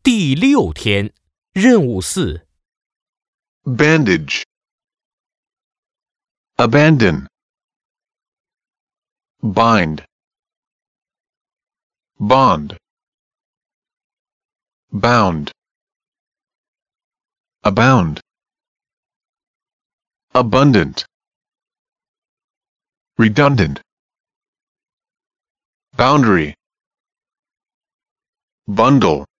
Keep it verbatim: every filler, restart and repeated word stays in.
第六天，任务四。 bandage, abandon, bind, bond, bound, abound, abundant, redundant, boundary, bundle,